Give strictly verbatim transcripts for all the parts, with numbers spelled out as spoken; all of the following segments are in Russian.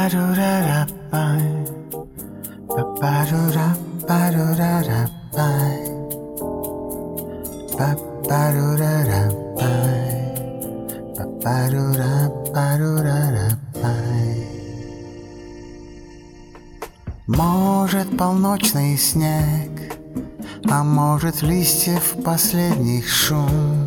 Па-па-ру-ра-ра-пай, па-па-ру-ра-па-ру-ра-ра-пай, па-па-ру-ра-ра-пай, па-па-ру-ра-па-ру-ра-ра-пай. Может, полночный снег, а может, листьев последних шум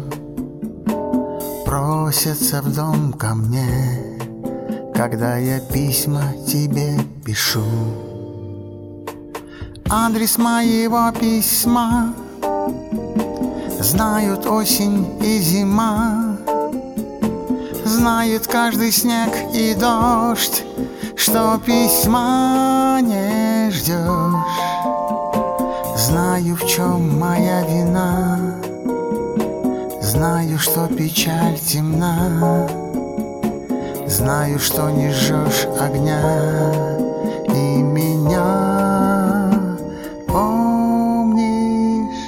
просятся в дом ко мне, когда я письма тебе пишу. Адрес моего письма знают осень и зима, знают каждый снег и дождь, что письма не ждешь. Знаю, в чем моя вина, знаю, что печаль темна, знаю, что не жжешь огня и меня помнишь,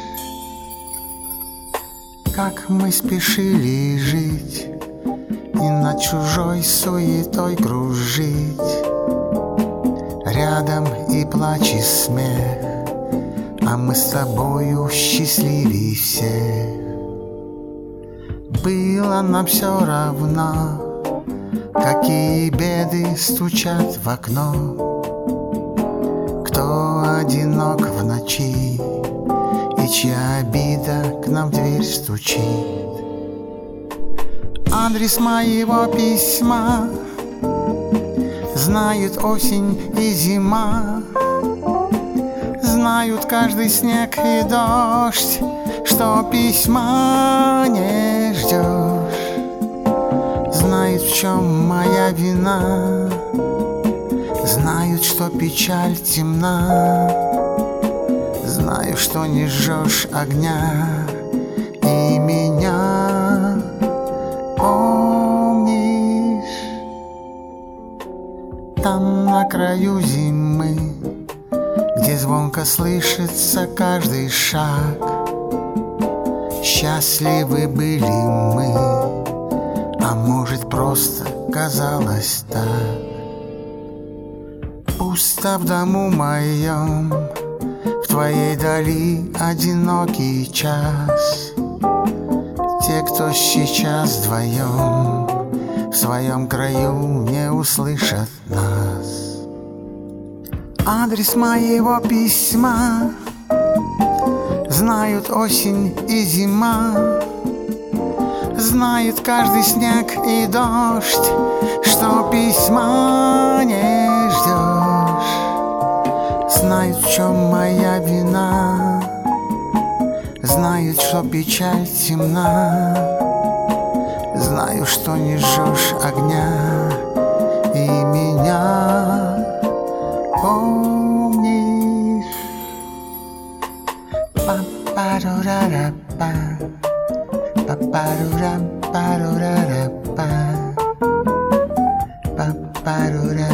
как мы спешили жить и над чужой суетой кружить, рядом и плач, и смех, а мы с тобою счастливее всех. Было нам все равно, какие беды стучат в окно, кто одинок в ночи и чья обида к нам в дверь стучит. Адрес моего письма знают осень и зима, знают каждый снег и дождь, что письма не ждешь. Знают, в чем моя вина, знают, что печаль темна, знаю, что не жжешь огня и меня помнишь. Там на краю зимы, где звонко слышится каждый шаг, счастливы были мы, а может, просто казалось так. Пусто в дому моем, в твоей дали одинокий час. Те, кто сейчас вдвоем в своем краю, не услышат нас. Адрес моего письма знают осень и зима, знает каждый снег и дождь, что письма не ждешь. Знают, в чем моя вина, знают, что печаль темна, знаю, что не жжешь огня и меня помнишь. Па-па-ру-ра-ра-па, па-па-ру-ра-па-ру-ра-ра-па, па-па-ру-ра.